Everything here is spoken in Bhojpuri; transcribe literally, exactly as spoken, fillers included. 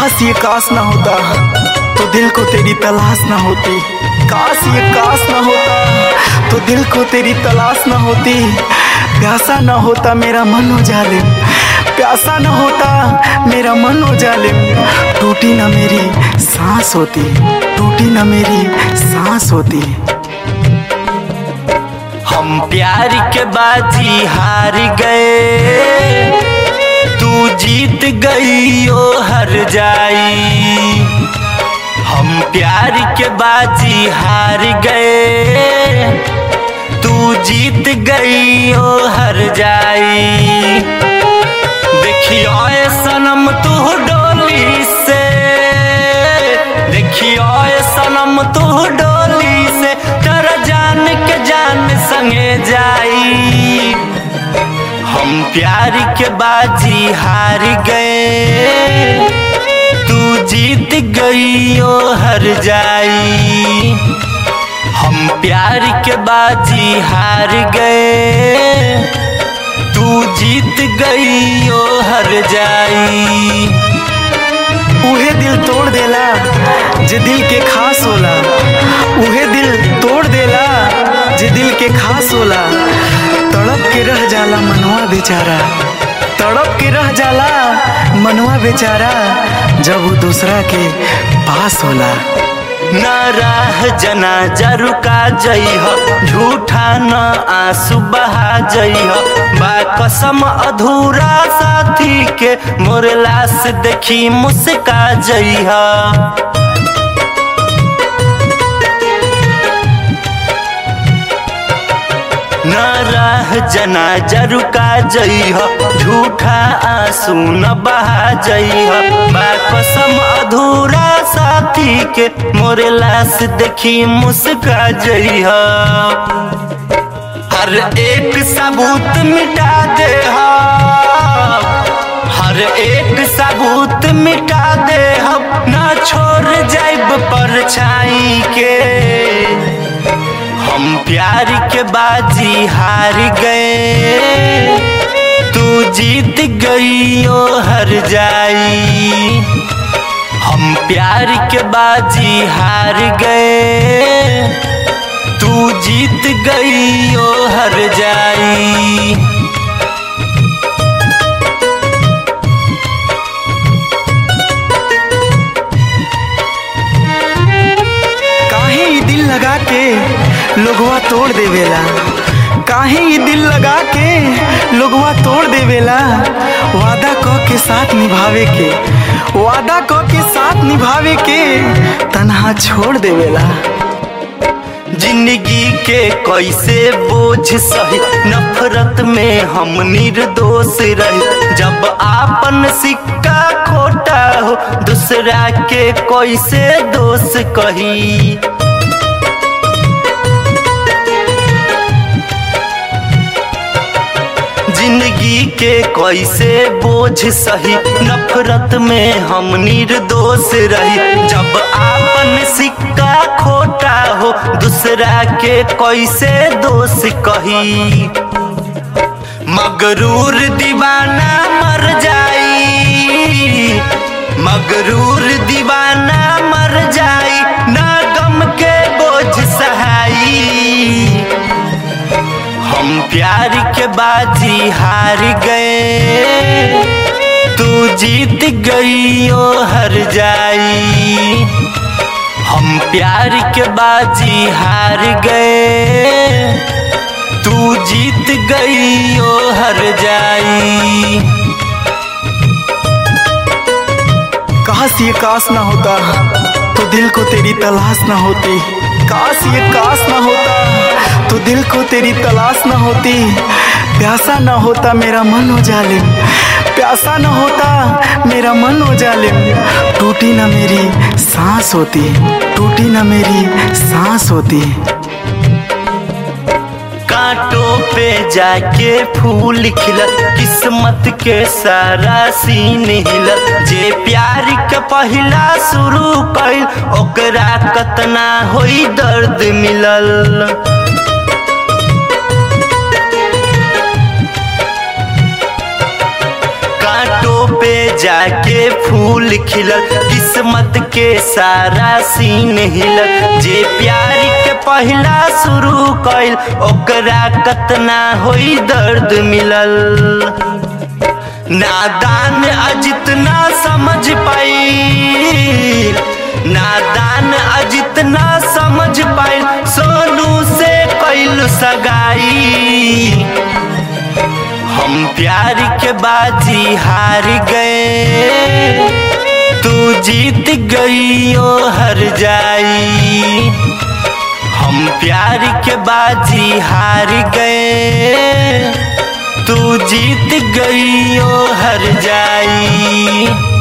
काश ये काश ना होता तो दिल को तेरी तलाश ना होती। काश ये काश ना होता तो दिल को तेरी तलाश ना होती। प्यासा ना होता मेरा मन हो जालिम, प्यासा ना होता मेरा मन हो जालिम। टूटी ना मेरी सांस होती, टूटी ना मेरी सांस होती। हम प्यार के बाजी हार गए, तू जीत गई ओ हर जाई। हम प्यार के बाजी हार गए, तू जीत गई ओ हर जाई। देखियो ए सनम तू डोली से, देखियो ए सनम तू डोली से, तेरा जान के जान संगे जाई। हम प्यार के बाजी हार गए, तू जीत गई ओ हर जाई। हम प्यार के बाजी हार गए, तू जीत गई ओ हर जाई। उहे दिल तोड़ देला जे दिल के खास होला, उहे दिल तोड़ देला जे दिल के खास होला। तड़प के रह जाला मनवा बेचारा, तड़प के रह जाला मनवा बेचारा, जब वो दूसरा के पास होला। न राह जनाजा रुका जइह, झूठा न आंसू बहा जइह। बा कसम अधूरा साथी के, मोर लाश देखी मुस्का जइह। न राह जनाजा रुका जइह, झूठा आंसू न बहा जइह। बा कसम अधूरा साथी के, मोर लाश देखी मुस्का जइह। हर एक सबूत मिटा दे, हर एक सबूत मिटा दे, हम ना छोड़ जाइब परछाई के। हम प्यार के बाजी हार गए, तू जीत गई ओ हर जाई। हम प्यार के बाजी हार गए, तू जीत गई ओ हर जाई। काहे ये दिल लगा के लोगवा तोड़ देवेला, काहे ये दिल लगा के लोगवा तोड़ देवेला। वादा कह के साथ निभावे के, वादा कह के साथ निभावे के, तन्हा छोड़ देवेला। जिंदगी के कैसे बोझ सही, नफरत में हम निर्दोष रही। जब आपन सिक्का खोटा हो, दूसरा के कैसे दोष कही। जिंदगी के कैसे बोझ सही, नफरत में हम निर्दोष रही। जब आपन सिक्का खोटा हो, दूसरा के कैसे दोष कही। मगरूर दीवाना मर जाई, मगरूर दीवाना मर जाई, ना गम के बोझ सहाई। हम प्यार के बाजी हार गए, तू जीत गई ओ हर जाई। हम प्यार के बाजी हार गए, तू जीत गई ओ हर जाई। काश ये काश ना होता तो दिल को तेरी तलाश ना होती। काश ये काश ना होता तो दिल को तेरी तलाश ना होती। प्यासा ना होता मेरा मन हो जालिम, प्यासा ना होता मेरा मन हो जालिम। टूटी ना मेरी सांस होती, टूटी ना मेरी सांस होती। कांटों पे जाके फूल खिलल, किस्मत के सारा सीन हिलल। जे प्यार के पहला शुरू कइल, ओकरा कतना होई दर्द मिलल। पे जाके फूल खिलल, किस्मत के सारा सीन हिलल। जे प्यार के पहला शुरू कइल ओकरा कतना होई दर्द मिलल। नादान अजित ना समझ पाई, नादान अजित ना समझ पाई, सोनू से कइल सगाई। हम प्यार के बाजी हार गए, तू जीत गई ओ हर जाई। हम प्यार के बाजी हार गए, तू जीत गई ओ हर जाई।